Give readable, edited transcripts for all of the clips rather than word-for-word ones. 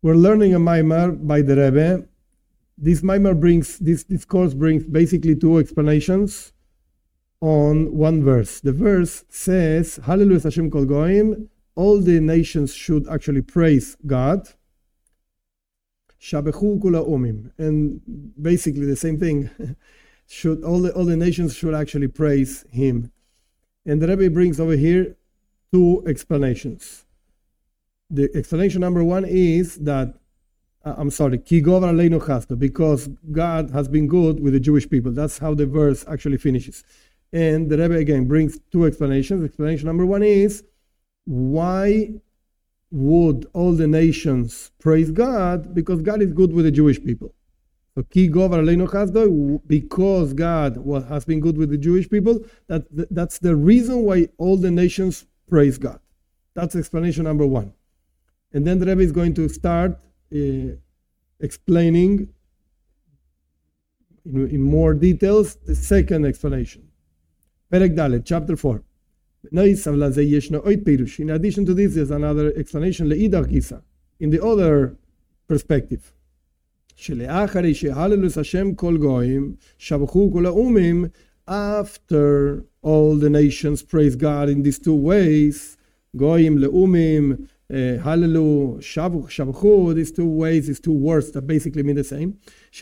We're learning a Maimar by the Rebbe. This course brings basically two explanations on one verse. The verse says, Hallelujah Hashem Kol Goim, all the nations should actually praise God. Shabechu Kula Umim. And basically the same thing. All the nations should actually praise Him. And the Rebbe brings over here two explanations. The explanation number one is that, Ki govar aleinu chesed, because God has been good with the Jewish people. That's how the verse actually finishes. And the Rebbe again brings two explanations. Explanation number one is, why would all the nations praise God? Because God is good with the Jewish people. So Ki govar aleinu chesed, because God has been good with the Jewish people, that's the reason why all the nations praise God. That's explanation number one. And then the Rebbe is going to start explaining in more details the second explanation. Perek Dalet, chapter 4. In addition to this, there's another explanation, le'idach gisa, in the other perspective. After all the nations praise God in these two ways, goyim le'umim, hallelu, shabchu, these two ways, these two words that basically mean the same.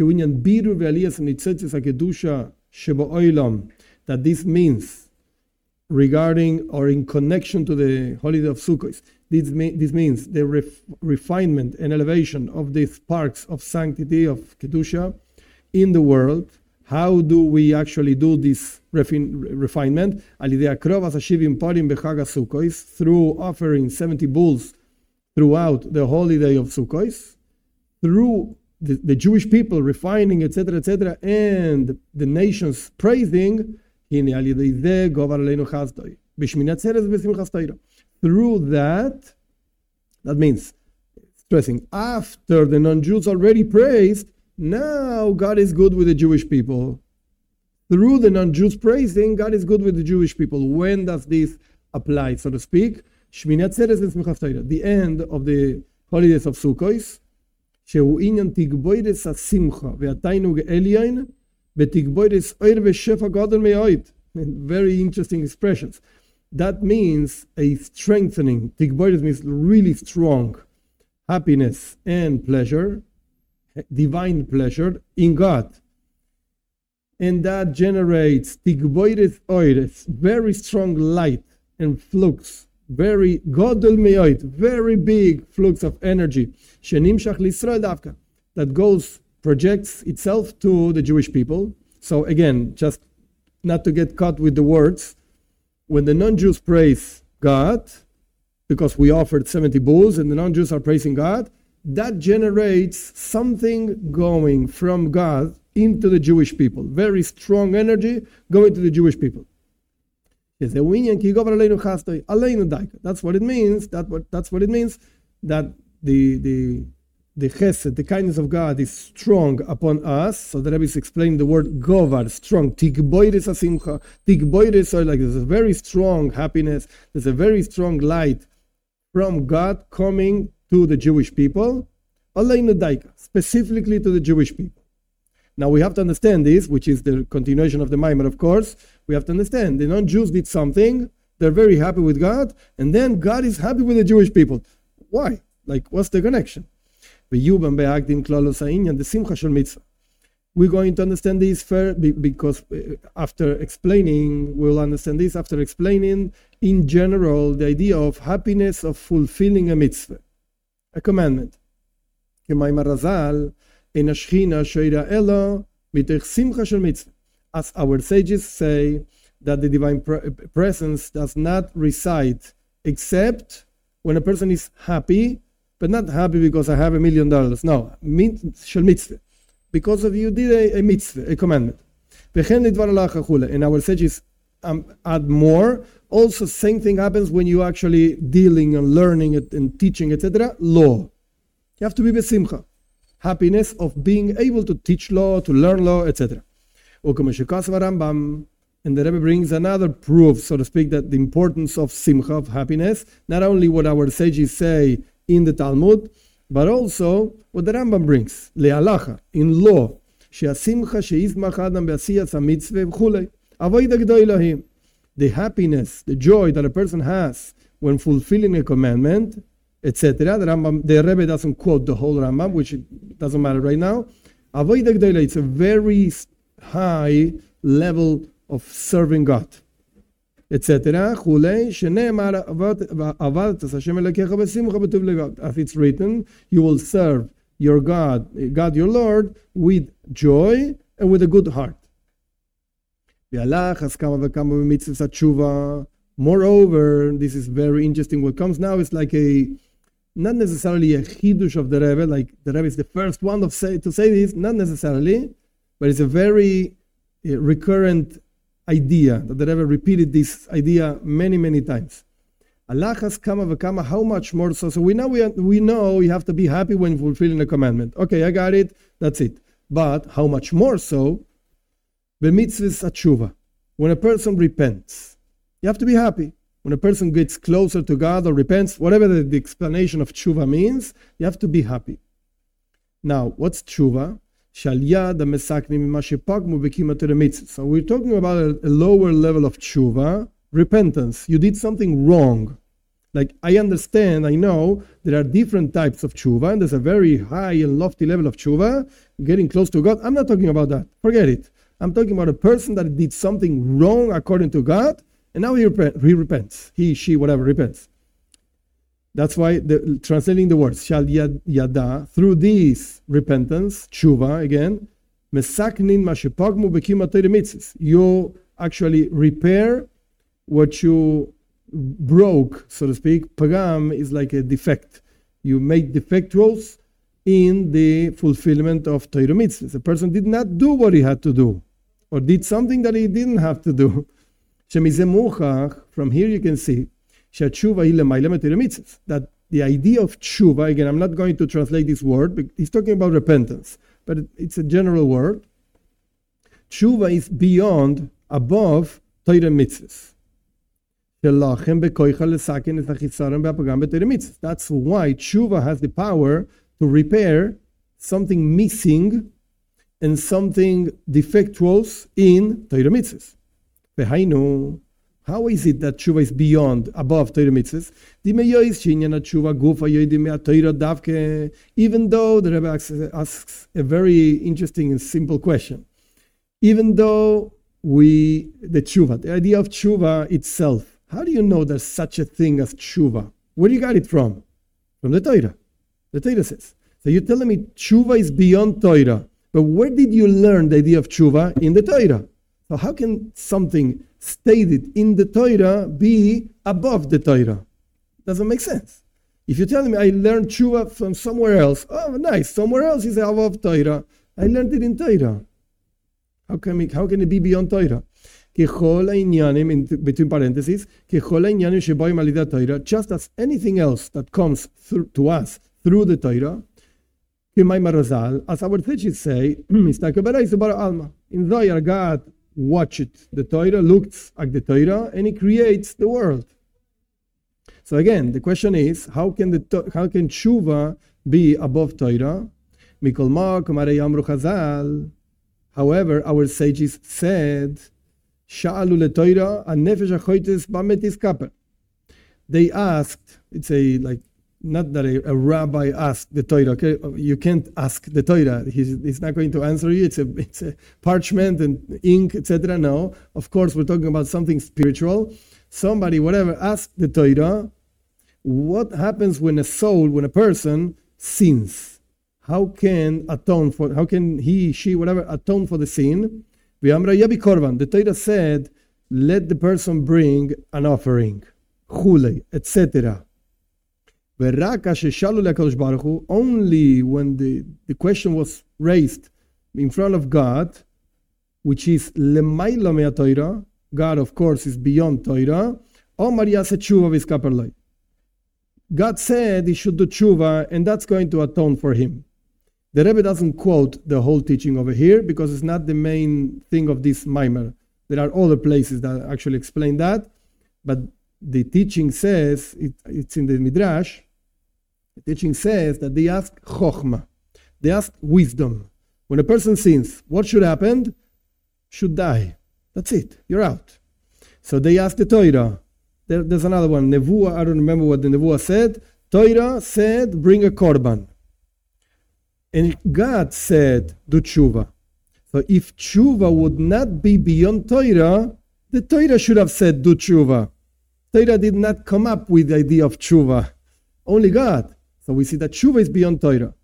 That this means regarding or in connection to the holiday of Sukkot. This means the refinement and elevation of the sparks of sanctity of Kedusha in the world. How do we actually do this refinement? Through offering 70 bulls throughout the holiday of Sukkot, through the Jewish people refining, etc., and the nations praising. Through that means, stressing, after the non-Jews already praised, now God is good with the Jewish people. Through the non-Jews praising, God is good with the Jewish people. When does this apply, so to speak? The end of the holidays of Sukkot. Very interesting expressions. That means a strengthening. Tigboides means really strong happiness and pleasure, divine pleasure in God. And that generates tigboides oires, very strong light and flux, very godel meoid, very big flux of energy. Shenimshach l'Yisrael davka, that projects itself to the Jewish people. So again, just not to get caught with the words, when the non-Jews praise God, because we offered 70 bulls and the non-Jews are praising God, that generates something going from God into the Jewish people. Very strong energy going to the Jewish people. That's what it means. That's what it means, that the chesed, the kindness of God, is strong upon us. So the Rebbe is explaining the word govar, strong. Tigboides asimcha. Tigboides, so like there's a very strong happiness, there's a very strong light from God coming to the Jewish people. Aleinu daika, specifically to the Jewish people. Now we have to understand this, which is the continuation of the Maimar, of course. We have to understand the non-Jews did something, they're very happy with God, and then God is happy with the Jewish people. Why? Like, what's the connection? We're going to understand this because after explaining, we'll understand this after explaining in general the idea of happiness of fulfilling a mitzvah, a commandment. As our sages say, that the divine presence does not reside except when a person is happy, but not happy because I have $1 million. No, mitzvah. Because of you did a mitzvah, a commandment. And our sages add more. Also, same thing happens when you actually dealing and learning it and teaching, etc. Law. You have to be besimcha. Happiness of being able to teach law, to learn law, etc. And the Rebbe brings another proof, so to speak, that the importance of simcha, of happiness, not only what our sages say in the Talmud, but also what the Rambam brings, le'alacha, in law, she'asimcha she'izmach adam be'asiyas ha'mitzvah v'chulei, avoida gdoilahim. The happiness, the joy that a person has when fulfilling a commandment, etc. The Rebbe doesn't quote the whole Rambam, which it doesn't matter right now. Avodah Gdoila, it's a very high level of serving God, etc. As it's written, you will serve your God your Lord, with joy and with a good heart. Moreover, this is very interesting. What comes now is like not necessarily a chidush of the Rebbe, like the Rebbe is the first one to say this, not necessarily, but it's a very recurrent idea that the Rebbe repeated this idea many, many times. Alachas kama v'kama, how much more so? So we know you have to be happy when fulfilling a commandment. Okay, I got it, that's it. But how much more so? B'mitzvahs atshuva, when a person repents, you have to be happy. When a person gets closer to God or repents, whatever the explanation of tshuva means, you have to be happy. Now, what's tshuva? So we're talking about a lower level of tshuva, repentance. You did something wrong. Like, I understand, I know there are different types of tshuva, and there's a very high and lofty level of tshuva, getting close to God. I'm not talking about that. Forget it. I'm talking about a person that did something wrong according to God, and now he repents. He, she, whatever, repents. That's why translating the words, shal yada, through this repentance, tshuva, again, mesaknin mashepagmu bekimatei mitzvahs. You actually repair what you broke, so to speak. Pagam is like a defect. You make defectuals in the fulfillment of Torah mitzvahs. The person did not do what he had to do, or did something that he didn't have to do. From here you can see that the idea of tshuva, again, I'm not going to translate this word, but he's talking about repentance, but it's a general word. Tshuva is beyond, above Torah mitzvahs. That's why tshuva has the power to repair something missing and something defectuous in Torah mitzvahs. How is it that tshuva is beyond, above Torah mitzvahs? Even though the Rebbe asks a very interesting and simple question. Even though the idea of tshuva itself, how do you know there's such a thing as tshuva? Where do you got it from? From the Torah. The Torah says. So you're telling me tshuva is beyond Torah. But where did you learn the idea of tshuva? In the Torah. So how can something stated in the Torah be above the Torah? Doesn't make sense. If you're telling me I learned tshuva from somewhere else, oh nice, somewhere else is above Torah. I learned it in Torah. How can it be beyond Torah? Between parentheses, just as anything else that comes to us through the Torah, as our teachers say, in Zohar, God watched the Torah, looked at the Torah, and He creates the world. So again, the question is, how can tshuva be above Torah? However, our sages said, they asked, not that a rabbi asked the Torah. Okay? You can't ask the Torah. He's not going to answer you. It's a parchment and ink, etc. No, of course we're talking about something spiritual. Somebody, whatever, asked the Torah, what happens when a person sins? How can he, she, whatever, atone for the sin? The Torah said, let the person bring an offering, chulei, etc. Only when the question was raised in front of God, which is lemaila mea Torah, God of course is beyond Torah, God said he should do tshuva, and that's going to atone for him. The Rebbe doesn't quote the whole teaching over here because it's not the main thing of this mimer. There are other places that actually explain that, but the teaching says, it's in the Midrash, The teaching says that they ask chokhmah. They ask wisdom. When a person sins, what should happen? Should die. That's it. You're out. So they ask the Torah. There's another one. Nevuah, I don't remember what the Nevuah said. Torah said, bring a korban. And God said, do tshuva. So if tshuva would not be beyond Torah, the Torah should have said, do tshuva. Torah did not come up with the idea of tshuva. Only God. So we see that tshuva is beyond Torah.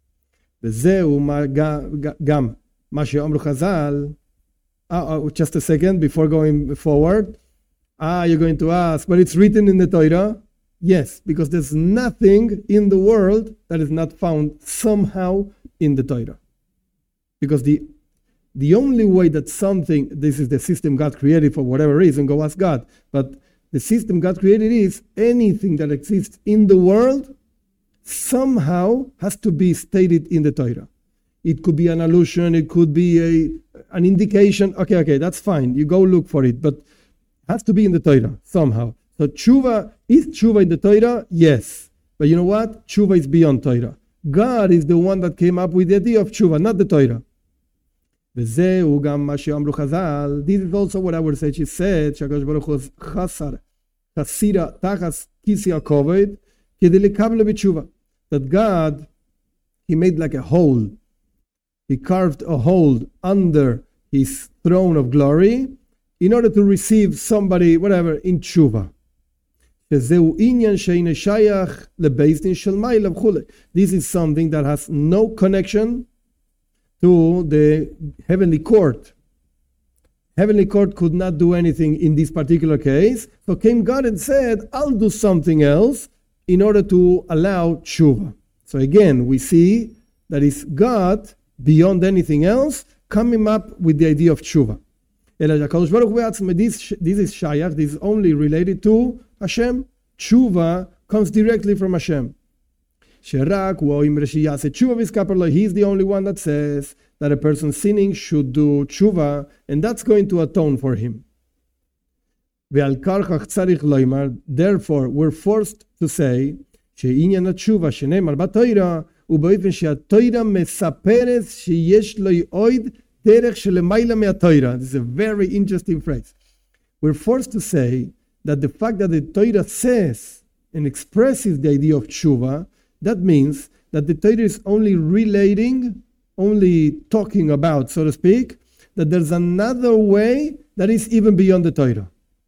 Just a second before going forward. You're going to ask, but it's written in the Torah. Yes, because there's nothing in the world that is not found somehow in the Torah. Because the only way that something, this is the system God created for whatever reason, go ask God. But the system God created is anything that exists in the world somehow has to be stated in the Torah. It could be an allusion, it could be an indication. Okay, that's fine. You go look for it, but it has to be in the Torah somehow. So is tshuva in the Torah? Yes. But you know what? Tshuva is beyond Torah. God is the one that came up with the idea of tshuva, not the Torah. This is also what our sages said, Shakadosh Baruch Hu chasira tachas kisi hakoved kedei lekabel b'tshuva. That God, He made like a hole. He carved a hole under His throne of glory in order to receive somebody, whatever, in tshuva. This is something that has no connection to the heavenly court. Heavenly court could not do anything in this particular case. So came God and said, I'll do something else in order to allow tshuva. So again, we see that it's God, beyond anything else, coming up with the idea of tshuva. This is shayach, this is only related to Hashem. Tshuva comes directly from Hashem. He's the only one that says that a person sinning should do tshuva, and that's going to atone for him. Therefore, we're forced to say, this is a very interesting phrase. We're forced to say that the fact that the Torah says and expresses the idea of tshuva, that means that the Torah is only relating, only talking about, so to speak, that there's another way that is even beyond the Torah.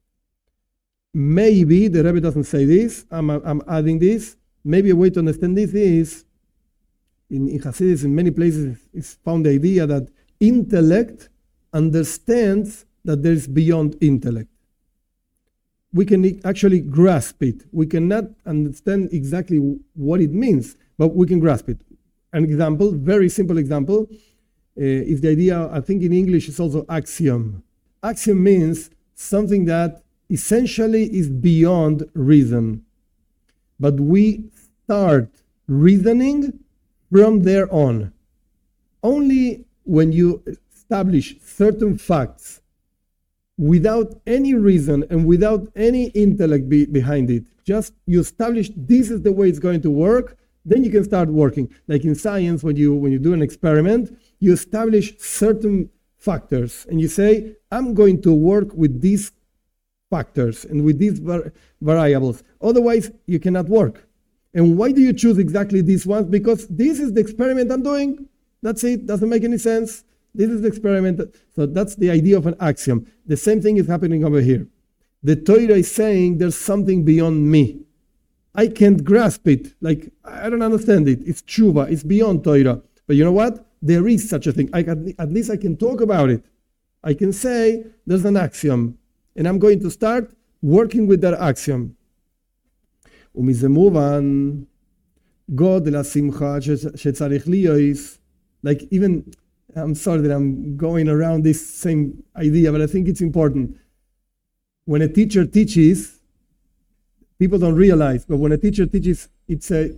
Maybe, the Rebbe doesn't say this, I'm adding this, maybe a way to understand this is, in Hasidus, in many places, it's found the idea that intellect understands that there is beyond intellect. We can actually grasp it. We cannot understand exactly what it means, but we can grasp it. An example, very simple example, is the idea, I think in English it's also axiom. Axiom means something that essentially is beyond reason. But we start reasoning from there on. Only when you establish certain facts without any reason and without any intellect behind it, just you establish this is the way it's going to work, then you can start working. Like in science, when you do an experiment, you establish certain factors and you say, I'm going to work with these factors and with these variables. Otherwise, you cannot work. And why do you choose exactly these ones? Because this is the experiment I'm doing. That's it. Doesn't make any sense. This is the experiment. So that's the idea of an axiom. The same thing is happening over here. The Torah is saying there's something beyond me. I can't grasp it. Like, I don't understand it. It's tshuva. It's beyond Torah. But you know what? There is such a thing. At least I can talk about it. I can say there's an axiom. And I'm going to start working with that axiom. ומזה מובן, גודל השמחה שצריך להיות, like even, I'm sorry that I'm going around this same idea, but I think it's important. When a teacher teaches, people don't realize, but when a teacher teaches, it's a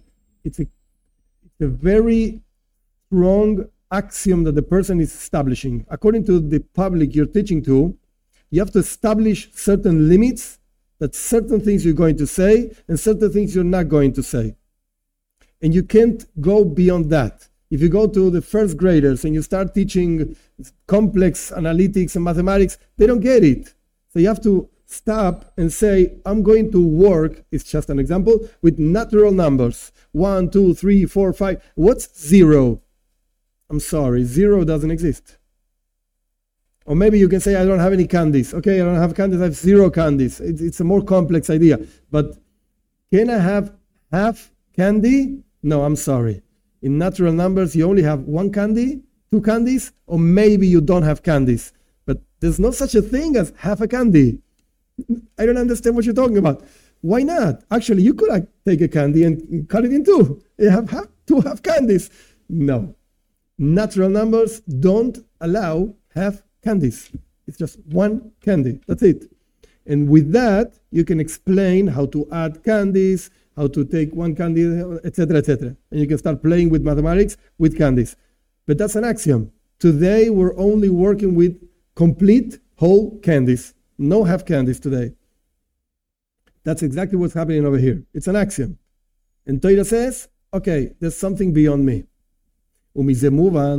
very strong axiom that the person is establishing. According to the public you're teaching to, you have to establish certain limits, that certain things you're going to say and certain things you're not going to say. And you can't go beyond that. If you go to the first graders and you start teaching complex analytics and mathematics, they don't get it. So you have to stop and say, I'm going to work, it's just an example, with natural numbers. 1, 2, 3, 4, 5. What's 0? I'm sorry, 0 doesn't exist. Or maybe you can say, I don't have any candies. Okay, I don't have candies, I have 0 candies. It's a more complex idea. But can I have half candy? No, I'm sorry. In natural numbers, you only have 1 candy, 2 candies, or maybe you don't have candies. But there's no such a thing as half a candy. I don't understand what you're talking about. Why not? Actually, you could take a candy and cut it in 2. You have 2 half candies. No. Natural numbers don't allow half candies. It's just 1 candy. That's it. And with that, you can explain how to add candies, how to take 1 candy, etc., etc. And you can start playing with mathematics with candies. But that's an axiom. Today, we're only working with complete whole candies. No half candies today. That's exactly what's happening over here. It's an axiom. And Torah says, okay, there's something beyond me. With this,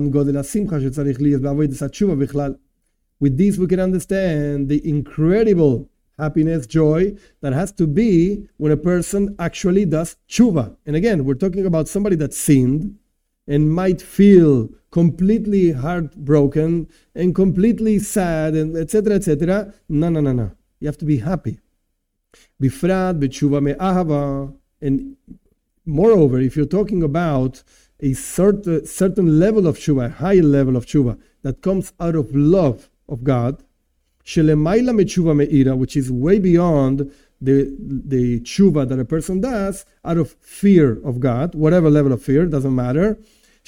we can understand the incredible happiness, joy that has to be when a person actually does tshuva. And again, we're talking about somebody that sinned and might feel completely heartbroken and completely sad and etc., etc. No. You have to be happy. Bifrat b'tshuva me'ahava. And moreover, if you're talking about a certain level of tshuva, a high level of tshuva that comes out of love of God, shelemaila me'tshuva me'ira, which is way beyond the tshuva that a person does out of fear of God, whatever level of fear, doesn't matter.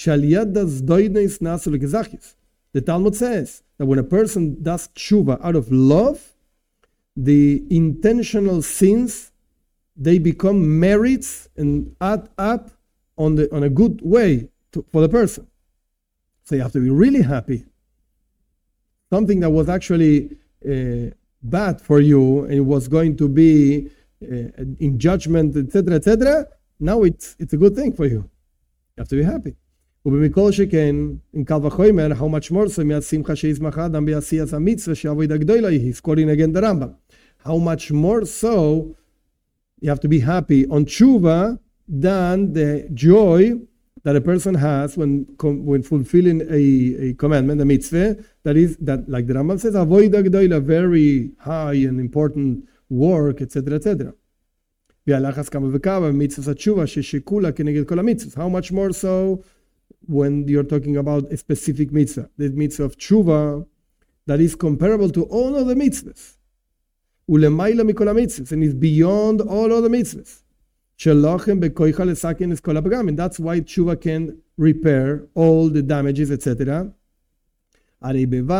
The Talmud says that when a person does tshuva out of love, the intentional sins, they become merits and add up on a good way for the person. So you have to be really happy. Something that was actually bad for you and it was going to be in judgment, etc., etc., now it's a good thing for you. You have to be happy. In Kal Vachomer, how much more so he's quoting again the Rambam. How much more so you have to be happy on tshuva than the joy that a person has when fulfilling a commandment, a mitzvah, that like the Rambam says, avoida gdoila, very high and important work, etc., etc. How much more so when you're talking about a specific mitzvah, the mitzvah of tshuva, that is comparable to all other mitzvahs. And is beyond all other mitzvahs. And that's why tshuva can repair all the damages, etc. So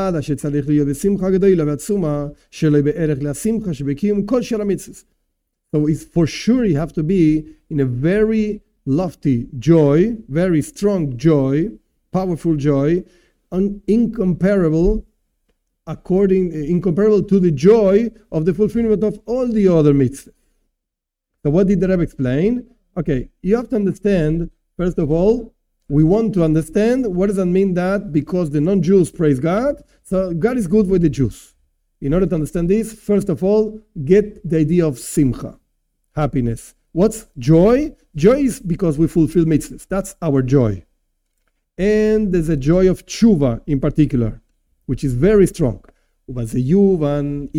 it's for sure you have to be in a very lofty joy, very strong joy, powerful joy, incomparable to the joy of the fulfillment of all the other mitzvahs. So what did the Rebbe explain? Okay, you have to understand, first of all, we want to understand what does that mean that because the non-Jews praise God, so God is good with the Jews. In order to understand this, first of all, get the idea of simcha, happiness. What's joy? Joy is because we fulfill mitzvahs. That's our joy. And there's a joy of tshuva in particular, which is very strong. With this, you're going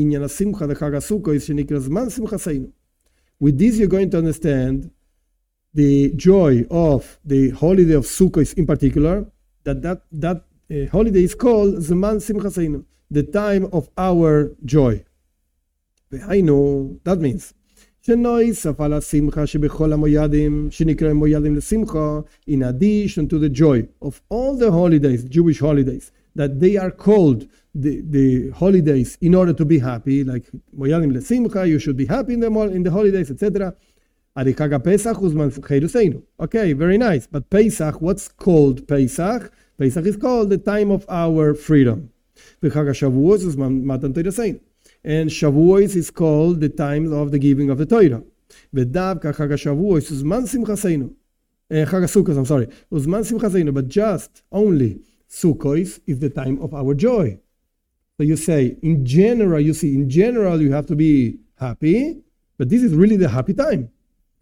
to understand the joy of the holiday of Sukkot in particular, that holiday is called Zman Simchaseinu, the time of our joy. That means, in addition to the joy of all the holidays, Jewish holidays, that they are called the holidays in order to be happy, like Moyadim leSimcha, you should be happy in the holidays, etc. Okay, very nice. But Pesach, what's called Pesach? Pesach is called the time of our freedom. And Shavuos is called the time of the giving of the Torah. Chag HaSukkos, I'm sorry. Uzman Simchaseinu, but just only Sukkos is the time of our joy. So you say, in general, you have to be happy, but this is really the happy time.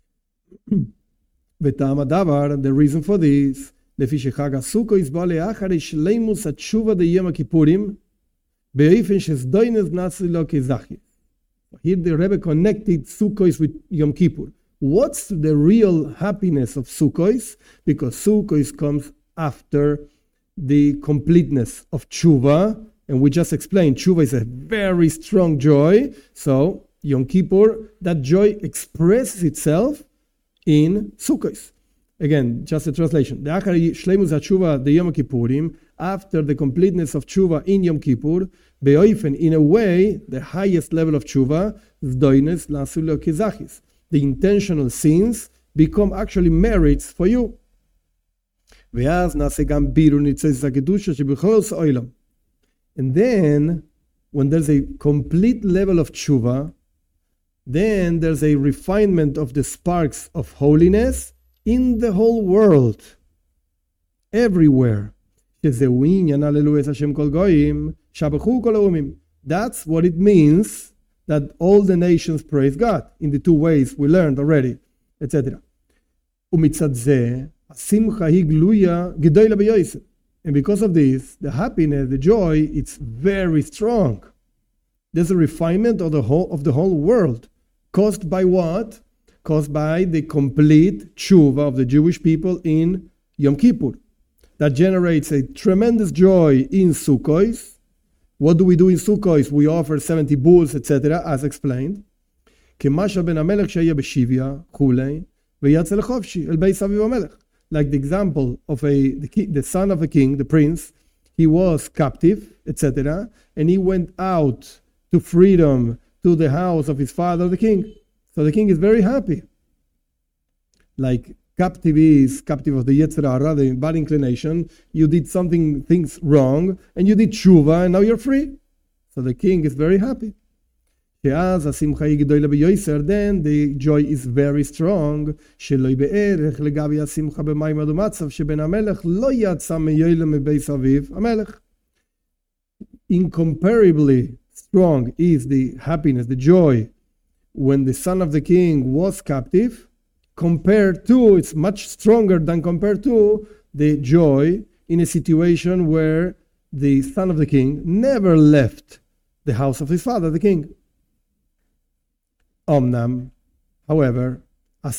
The reason for this, here the Rebbe connected Sukkos with Yom Kippur. What's the real happiness of Sukkos? Because Sukkos comes after the completeness of Tshuva, and we just explained Tshuva is a very strong joy. So Yom Kippur, that joy expresses itself in Sukkos. Again, just a translation. After the completeness of Tshuva in Yom Kippur, in a way, the highest level of Tshuva, the intentional sins become actually merits for you. And then, when there's a complete level of Tshuva, then there's a refinement of the sparks of holiness in the whole world, everywhere. That's what it means that all the nations praise God in the two ways we learned already, etc. And because of this, the happiness, the joy, it's very strong. There's a refinement of the whole world. Caused by what? Caused by the complete tshuva of the Jewish people in Yom Kippur. That generates a tremendous joy in Sukkos. What do we do in Sukkos? We offer 70 bulls, etc., as explained. Like the example of the son of a king, the prince, he was captive, etc., and he went out to freedom to the house of his father, the king. So the king is very happy. Like captive of the Yetzer Hara, the bad inclination. You did things wrong, and you did tshuva, and now you're free. So the king is very happy. Then the joy is very strong. Incomparably strong is the happiness, the joy, when the son of the king was captive, it's much stronger than compared to the joy in a situation where the son of the king never left the house of his father, the king. Omnam, however, the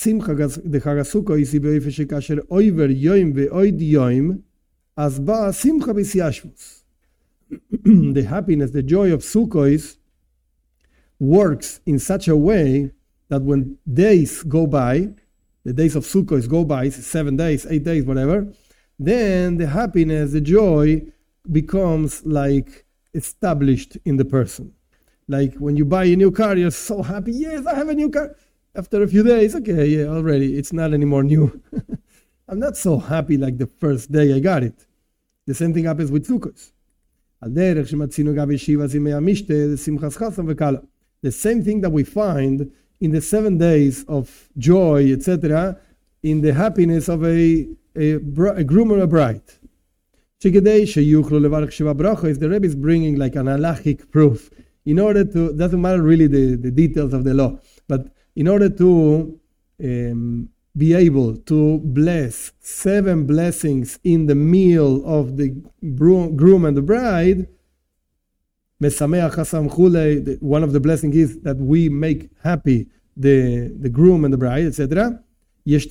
happiness, the joy of Sukkos works in such a way that when days go by, the days of Sukkot go by, 7 days, 8 days, whatever, then the happiness, the joy becomes like established in the person. Like when you buy a new car, you're so happy, yes, I have a new car. After a few days, okay, yeah, already, it's not anymore new. I'm not so happy like the first day I got it. The same thing happens with Sukkot. The same thing that we find in the 7 days of joy, etc., in the happiness of a groom or a bride. The Rebbe is bringing like an halachic proof, in order to, doesn't matter really the details of the law, but in order to be able to bless 7 blessings in the meal of the groom and the bride, one of the blessings is that we make happy the groom and the bride, etc. You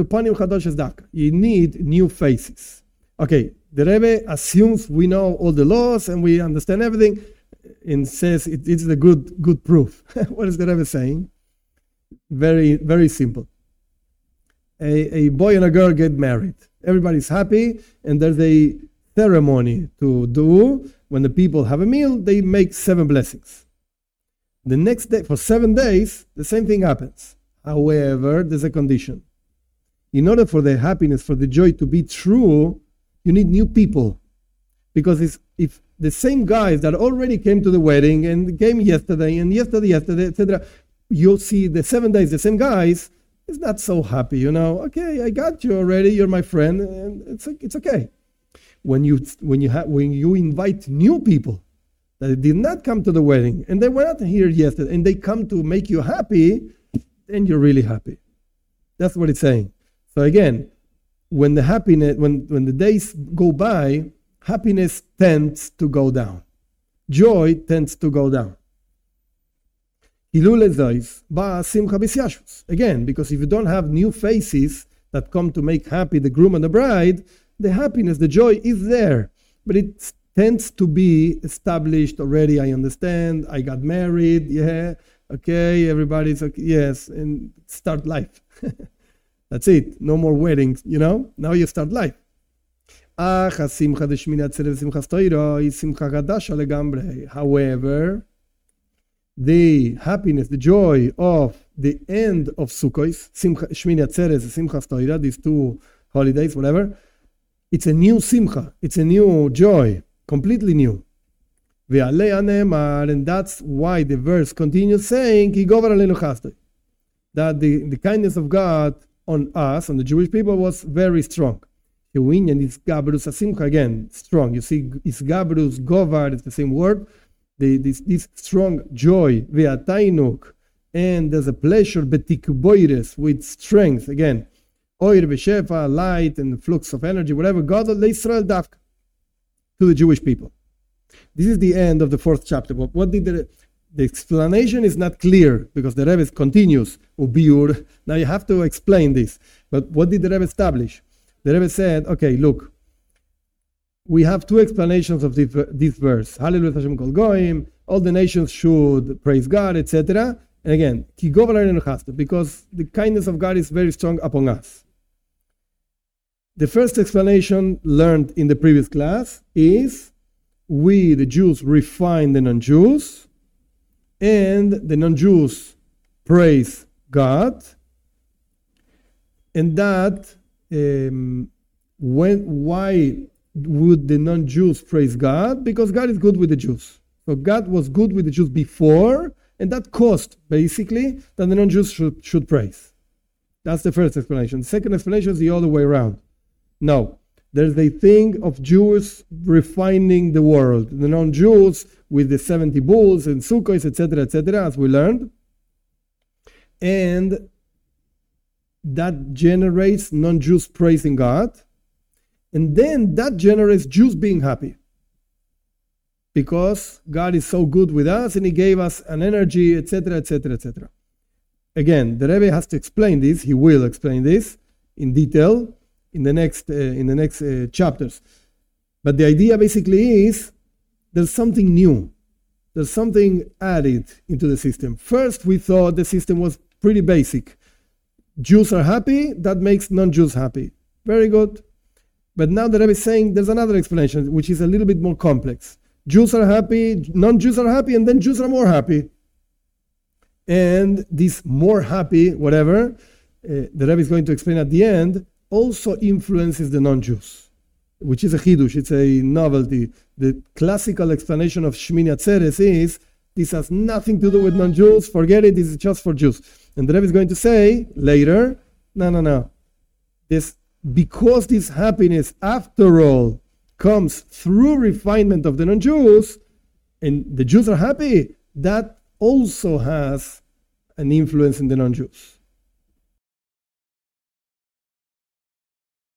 need new faces. Okay, the Rebbe assumes we know all the laws and we understand everything, and says it's the good proof. What is the Rebbe saying? Very, very simple. A boy and a girl get married. Everybody's happy, and there's a ceremony to do. When the people have a meal, they make 7 blessings. The next day, for 7 days, the same thing happens. However, there's a condition. In order for the happiness, for the joy to be true, you need new people. Because if the same guys that already came to the wedding and came yesterday, etc., you'll see the 7 days, the same guys, is not so happy, Okay, I got you already. You're my friend, and it's okay. When you invite new people that did not come to the wedding and they were not here yesterday, and they come to make you happy, then you're really happy. That's what it's saying. So again, when the days go by, happiness tends to go down. Joy tends to go down. Again, because if you don't have new faces that come to make happy the groom and the bride, the happiness, the joy is there. But it tends to be established already. I understand. I got married. Yeah. Okay. Everybody's okay. Yes. And start life. That's it. No more weddings, Now you start life. However, the happiness, the joy of the end of Sukkot, Shmini Atzeres, Simchas Torah, these two holidays, whatever, it's a new Simcha, it's a new joy, completely new. And that's why the verse continues saying, that the kindness of God on us, on the Jewish people, was very strong. Again, strong. You see, Isgabrus, Govar, it's the same word. This strong joy, ve'atainuk, and there's a pleasure, betikboires, with strength. Again, oir v'shefa, light and flux of energy, whatever. God l'Israel dafka, to the Jewish people. This is the end of the 4th chapter. But what did the explanation is not clear because the Rebbe continues, ubiur. Now you have to explain this. But what did the Rebbe establish? The Rebbe said, okay, look, we have two explanations of this verse. Hallelujah Hashem kol goyim, all the nations should praise God, etc. And again, ki because the kindness of God is very strong upon us. The first explanation learned in the previous class is we, the Jews, refine the non-Jews, and the non-Jews praise God, and that why would the non-Jews praise God? Because God is good with the Jews. So God was good with the Jews before, and that caused, basically, that the non-Jews should praise. That's the first explanation. The second explanation is the other way around. No, there's a thing of Jews refining the world. The non-Jews with the 70 bulls and sukkos, etc., as we learned. And that generates non-Jews praising God. And then that generates Jews being happy. Because God is so good with us and He gave us an energy, etc., etc., etc. Again, the Rebbe has to explain this. He will explain this in detail in the next chapters. But the idea basically is there's something new. There's something added into the system. First, we thought the system was pretty basic. Jews are happy, that makes non-Jews happy. Very good. But now the Rebbe is saying there's another explanation, which is a little bit more complex. Jews are happy, non-Jews are happy, and then Jews are more happy. And this more happy, whatever, the Rebbe is going to explain at the end, also influences the non-Jews, which is a chidush, it's a novelty. The classical explanation of Shmini Atzeres is, this has nothing to do with non-Jews, forget it, this is just for Jews. And the Rebbe is going to say later, no. Because this happiness, after all, comes through refinement of the non-Jews, and the Jews are happy, that also has an influence in the non-Jews.